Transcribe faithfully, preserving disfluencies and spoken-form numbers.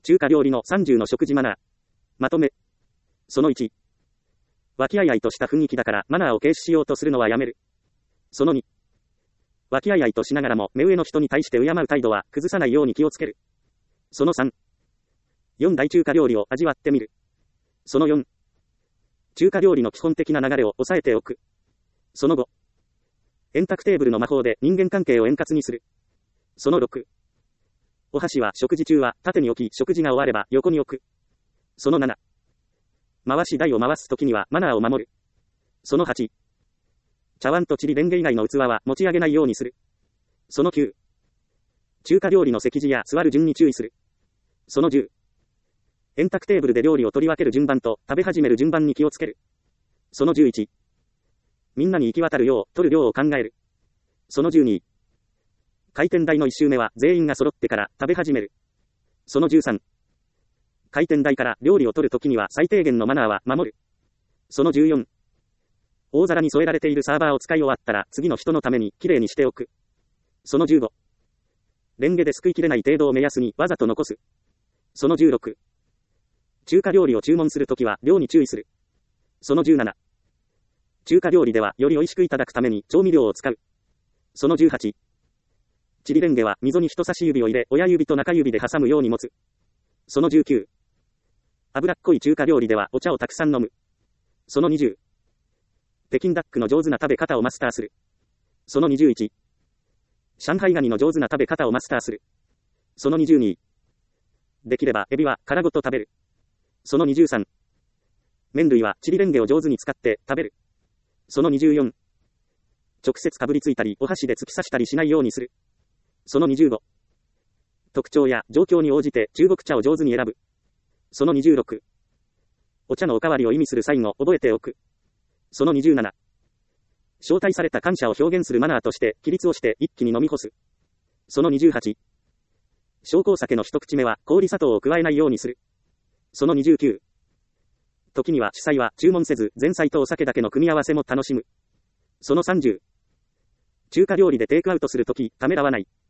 中華料理のさんじゅうの食事マナー。まとめ。そのいち。和気あいあいとした雰囲気だからマナーを軽視しようとするのはやめる。そのに。和気あいあいとしながらも目上の人に対して敬う態度は崩さないように気をつける。そのさん。よん大中華料理を味わってみる。そのよん。中華料理の基本的な流れを抑えておく。そのご。円卓テーブルの魔法で人間関係を円滑にする。そのろく。お箸は食事中は縦に置き、食事が終われば横に置く。そのなな。回し台を回すときにはマナーを守る。そのはち。茶碗とチリレンゲ以外の器は持ち上げないようにする。そのきゅう。中華料理の席次や座る順に注意する。そのじゅう。円卓テーブルで料理を取り分ける順番と食べ始める順番に気をつける。そのじゅういち。みんなに行き渡るよう取る量を考える。そのじゅうに。回転台の一周目は全員が揃ってから食べ始める。そのじゅうさん。回転台から料理を取るときには最低限のマナーは守る。そのじゅうよん。大皿に添えられているサーバーを使い終わったら次の人のためにきれいにしておく。そのじゅうご。レンゲですくいきれない程度を目安にわざと残す。そのじゅうろく。中華料理を注文するときは量に注意する。そのじゅうなな。中華料理ではより美味しくいただくために調味料を使う。そのじゅうはち。チリレンゲは溝に人差し指を入れ親指と中指で挟むように持つ。そのじゅうきゅう。脂っこい中華料理ではお茶をたくさん飲む。そのにじゅう。北京ダックの上手な食べ方をマスターする。そのにじゅういち。上海ガニの上手な食べ方をマスターする。そのにじゅうに。できればエビは殻ごと食べる。そのにじゅうさん。麺類はチリレンゲを上手に使って食べる。そのにじゅうよん。直接かぶりついたりお箸で突き刺したりしないようにする。そのにじゅうご。特徴や状況に応じて中国茶を上手に選ぶ。そのにじゅうろく。お茶のおかわりを意味するサインを覚えておく。そのにじゅうなな。招待された感謝を表現するマナーとして起立をして一気に飲み干す。そのにじゅうはち。紹興酒の一口目は氷砂糖を加えないようにする。そのにじゅうきゅう。時には主菜は注文せず前菜とお酒だけの組み合わせも楽しむ。そのさんじゅう。中華料理でテイクアウトするときためらわない。